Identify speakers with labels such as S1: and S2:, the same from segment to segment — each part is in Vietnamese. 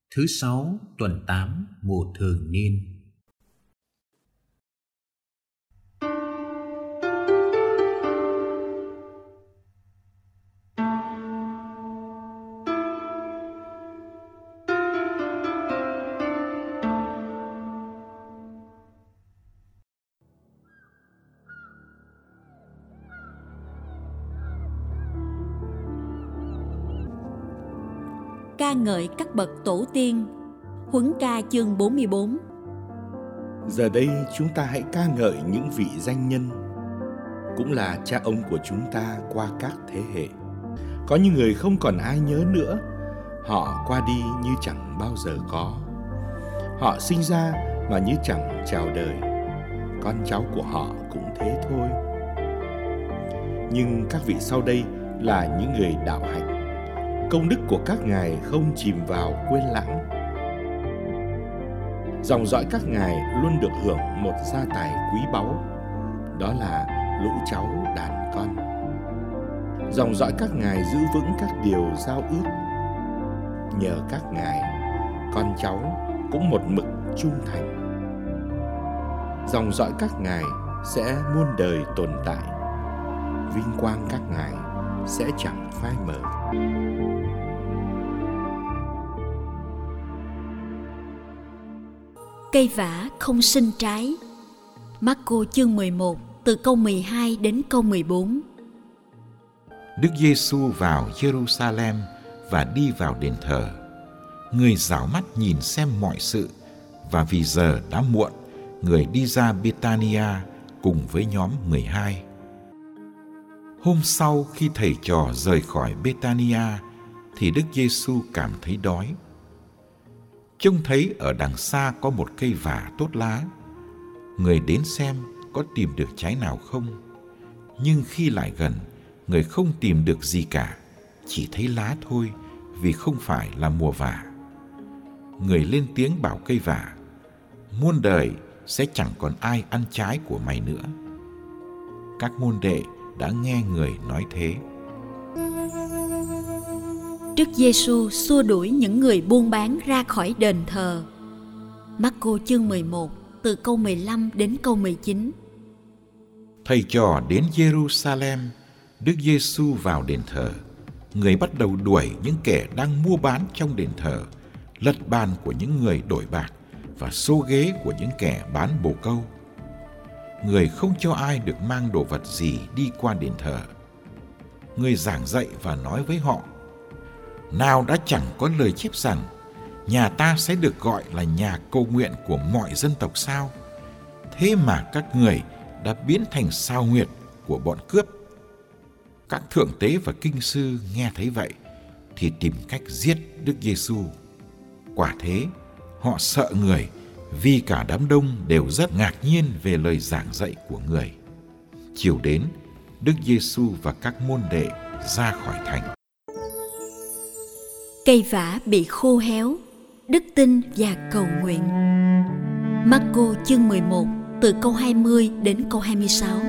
S1: Thứ 6 tuần 8 mùa thường niên.
S2: Ca ngợi các bậc tổ tiên. Huấn ca chương 44.
S3: Giờ đây chúng ta hãy ca ngợi những vị danh nhân, cũng là cha ông của chúng ta qua các thế hệ. Có những người không còn ai nhớ nữa, họ qua đi như chẳng bao giờ có. Họ sinh ra mà như chẳng chào đời, con cháu của họ cũng thế thôi. Nhưng các vị sau đây là những người đạo hạnh. Công đức của các ngài không chìm vào quên lãng. Dòng dõi các ngài luôn được hưởng một gia tài quý báu, đó là lũ cháu đàn con. Dòng dõi các ngài giữ vững các điều giao ước. Nhờ các ngài, con cháu cũng một mực trung thành. Dòng dõi các ngài sẽ muôn đời tồn tại. Vinh quang các ngài sẽ chẳng phai mờ.
S2: Cây vả không sinh trái. Marco chương 11 từ câu 12 đến câu 14.
S4: Đức Giêsu vào Jerusalem và đi vào đền thờ. Người dõi mắt nhìn xem mọi sự, và vì giờ đã muộn, người đi ra Bethania cùng với nhóm 12. Hôm sau khi thầy trò rời khỏi Bethania, thì Đức Giêsu cảm thấy đói. Trông thấy ở đằng xa có một cây vả tốt lá. Người đến xem có tìm được trái nào không. Nhưng khi lại gần, người không tìm được gì cả, chỉ thấy lá thôi, vì không phải là mùa vả. Người lên tiếng bảo cây vả: muôn đời sẽ chẳng còn ai ăn trái của mày nữa. Các môn đệ đã nghe người nói thế.
S2: Đức Giêsu xua đuổi những người buôn bán ra khỏi đền thờ. Marco chương 11 từ câu 15 đến câu 19.
S4: Thầy trò đến Jerusalem, Đức Giêsu vào đền thờ. Người bắt đầu đuổi những kẻ đang mua bán trong đền thờ, lật bàn của những người đổi bạc và xô ghế của những kẻ bán bồ câu. Người không cho ai được mang đồ vật gì đi qua đền thờ. Người giảng dạy và nói với họ: nào đã chẳng có lời chép rằng nhà ta sẽ được gọi là nhà cầu nguyện của mọi dân tộc sao? Thế mà các người đã biến thành sao huyệt của bọn cướp. Các thượng tế và kinh sư nghe thấy vậy thì tìm cách giết Đức Giêsu. Quả thế, họ sợ người, vì cả đám đông đều rất ngạc nhiên về lời giảng dạy của người. Chiều đến, Đức Giêsu và các môn đệ ra khỏi thành.
S2: Cây vả bị khô héo, đức tin và cầu nguyện. Marco chương 11 từ câu 20 đến câu 26.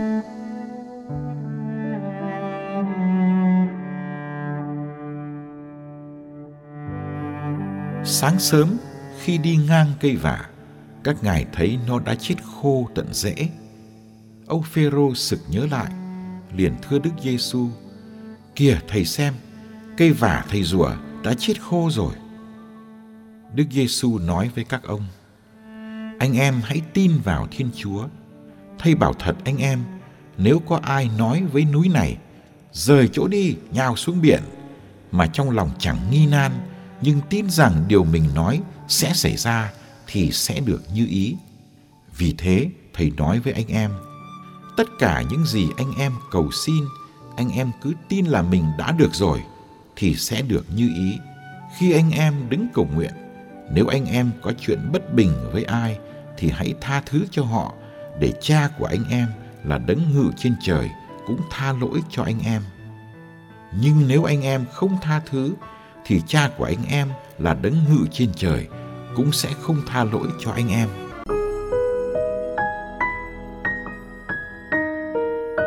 S4: Sáng sớm, khi đi ngang cây vả, các ngài thấy nó đã chết khô tận rễ. Ông Phêrô sực nhớ lại, liền thưa Đức Giêsu: kìa thầy xem, cây vả thầy rủa đã chết khô rồi. Đức Giêsu nói với các ông: anh em hãy tin vào Thiên Chúa. Thầy bảo thật anh em, nếu có ai nói với núi này: rời chỗ đi, nhào xuống biển, mà trong lòng chẳng nghi nan, nhưng tin rằng điều mình nói sẽ xảy ra, thì sẽ được như ý. Vì thế, thầy nói với anh em, tất cả những gì anh em cầu xin, anh em cứ tin là mình đã được rồi, thì sẽ được như ý. Khi anh em đứng cầu nguyện, nếu anh em có chuyện bất bình với ai, thì hãy tha thứ cho họ, để Cha của anh em là đấng ngự trên trời cũng tha lỗi cho anh em. Nhưng nếu anh em không tha thứ, thì Cha của anh em là đấng ngự trên trời cũng sẽ không tha lỗi cho anh em.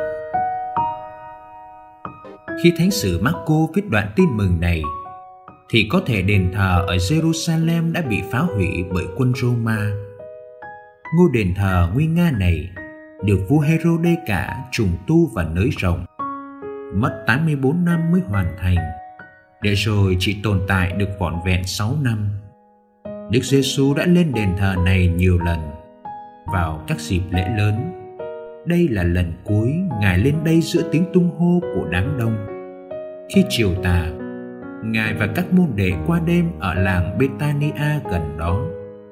S1: Khi Thánh sử Marco viết đoạn tin mừng này, thì có thể đền thờ ở Jerusalem đã bị phá hủy bởi quân Roma. Ngôi đền thờ nguy nga này được vua Herode cả trùng tu và nới rộng. Mất 84 năm mới hoàn thành, để rồi chỉ tồn tại được vỏn vẹn 6 năm. Đức Giêsu đã lên đền thờ này nhiều lần vào các dịp lễ lớn. Đây là lần cuối Ngài lên đây giữa tiếng tung hô của đám đông. Khi chiều tà, Ngài và các môn đệ qua đêm ở làng Bethania gần đó.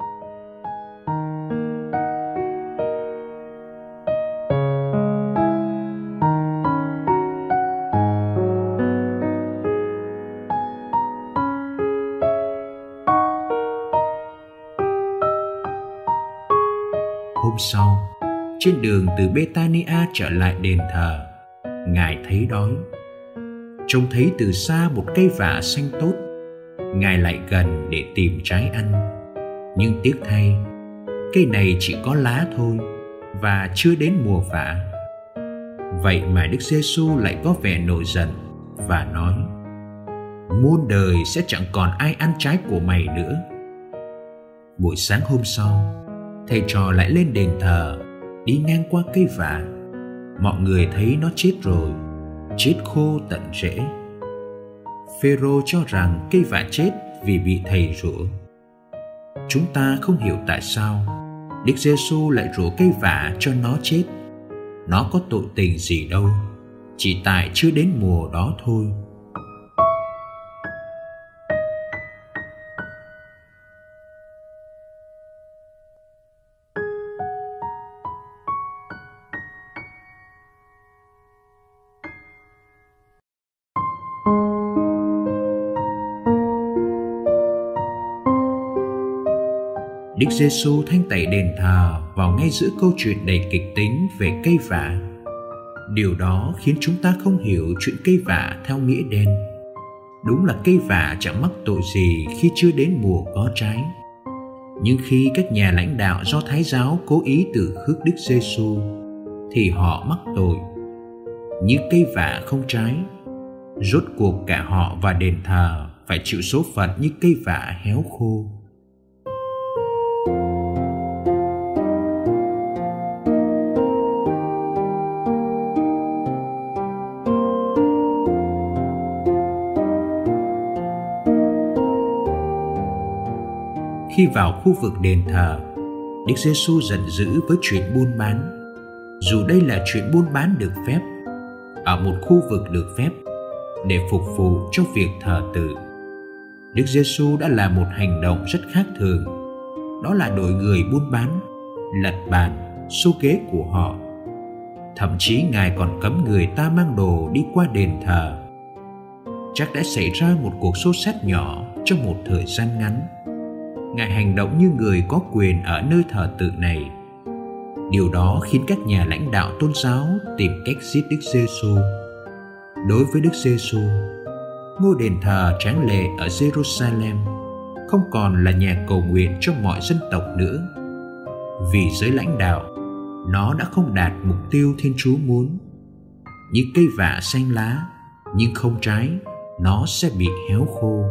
S1: Hôm sau, trên đường từ Bethania trở lại đền thờ, Ngài thấy đói. Trông thấy từ xa một cây vả xanh tốt, Ngài lại gần để tìm trái ăn. Nhưng tiếc thay, cây này chỉ có lá thôi và chưa đến mùa vả. Vậy mà Đức Giêsu lại có vẻ nổi giận và nói: muôn đời sẽ chẳng còn ai ăn trái của mày nữa. Buổi sáng hôm sau, thầy trò lại lên đền thờ, đi ngang qua cây vả. Mọi người thấy nó chết rồi, chết khô tận rễ. Phêrô cho rằng cây vả chết vì bị thầy rủa. Chúng ta không hiểu tại sao Đức Giêsu lại rủa cây vả cho nó chết. Nó có tội tình gì đâu, chỉ tại chưa đến mùa đó thôi. Đức Giêsu thanh tẩy đền thờ vào ngay giữa câu chuyện đầy kịch tính về cây vả. Điều đó khiến chúng ta không hiểu chuyện cây vả theo nghĩa đen. Đúng là cây vả chẳng mắc tội gì khi chưa đến mùa có trái. Nhưng khi các nhà lãnh đạo Do Thái giáo cố ý từ khước Đức Giêsu thì họ mắc tội. Như cây vả không trái, rốt cuộc cả họ và đền thờ phải chịu số phận như cây vả héo khô. Khi vào khu vực đền thờ, Đức Giêsu giận dữ với chuyện buôn bán. Dù đây là chuyện buôn bán được phép, ở một khu vực được phép, để phục vụ cho việc thờ tự, Đức Giêsu đã làm một hành động rất khác thường. Đó là đổi người buôn bán, lật bàn, xô ghế của họ. Thậm chí Ngài còn cấm người ta mang đồ đi qua đền thờ. Chắc đã xảy ra một cuộc xô xát nhỏ trong một thời gian ngắn. Ngài hành động như người có quyền ở nơi thờ tự này. Điều đó khiến các nhà lãnh đạo tôn giáo tìm cách giết Đức Giêsu. Đối với Đức Giêsu, ngôi đền thờ tráng lệ ở Jerusalem không còn là nhà cầu nguyện cho mọi dân tộc nữa. Vì giới lãnh đạo, nó đã không đạt mục tiêu Thiên Chúa muốn. Như cây vả xanh lá nhưng không trái, nó sẽ bị héo khô.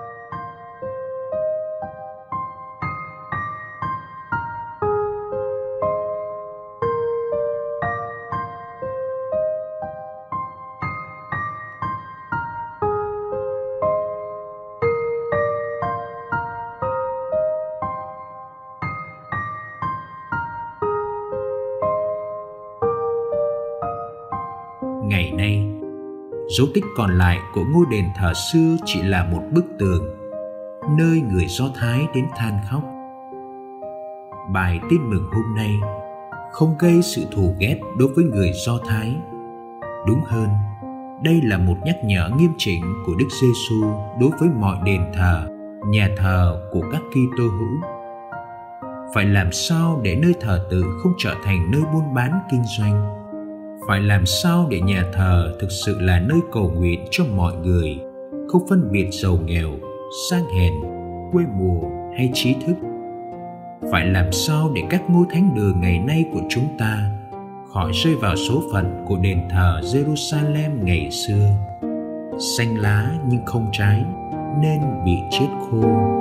S1: Ngày nay, dấu tích còn lại của ngôi đền thờ xưa chỉ là một bức tường, nơi người Do Thái đến than khóc. Bài tin mừng hôm nay không gây sự thù ghét đối với người Do Thái. Đúng hơn, đây là một nhắc nhở nghiêm chỉnh của Đức Giêsu đối với mọi đền thờ, nhà thờ của các Kitô hữu. Phải làm sao để nơi thờ tự không trở thành nơi buôn bán kinh doanh? Phải làm sao để nhà thờ thực sự là nơi cầu nguyện cho mọi người, không phân biệt giàu nghèo, sang hèn, quê mùa hay trí thức? Phải làm sao để các ngôi thánh đường ngày nay của chúng ta khỏi rơi vào số phận của đền thờ Jerusalem ngày xưa? Xanh lá nhưng không trái, nên bị chết khô.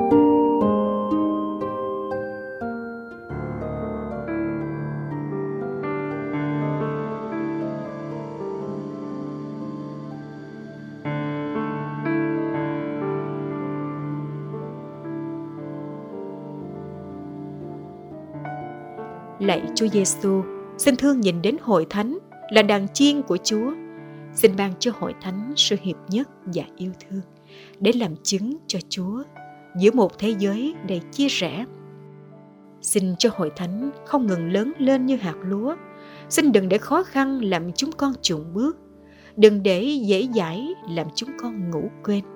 S5: Lạy Chúa Giêsu, xin thương nhìn đến hội thánh là đàn chiên của Chúa. Xin ban cho hội thánh sự hiệp nhất và yêu thương để làm chứng cho Chúa giữa một thế giới đầy chia rẽ. Xin cho hội thánh không ngừng lớn lên như hạt lúa. Xin đừng để khó khăn làm chúng con chùn bước, đừng để dễ dãi làm chúng con ngủ quên.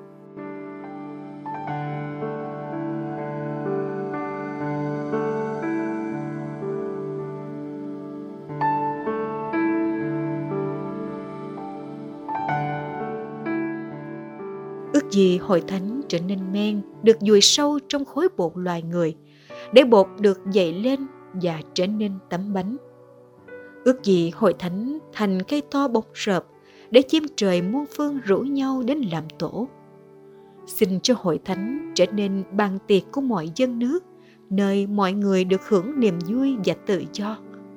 S5: Ước gì hội thánh trở nên men được dùi sâu trong khối bột loài người, để bột được dậy lên và trở nên tấm bánh. Ước gì hội thánh thành cây to bóng rợp, để chim trời muôn phương rủ nhau đến làm tổ. Xin cho hội thánh trở nên bàn tiệc của mọi dân nước, nơi mọi người được hưởng niềm vui và tự do.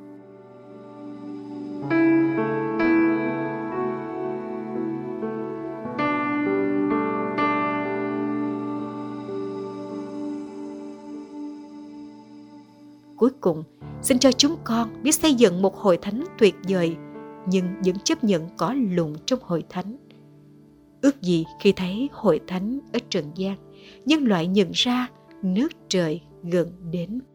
S5: Cuối cùng, xin cho chúng con biết xây dựng một hội thánh tuyệt vời, nhưng vẫn chấp nhận cỏ lùn trong hội thánh. Ước gì khi thấy hội thánh ở trần gian, nhân loại nhận ra nước trời gần đến.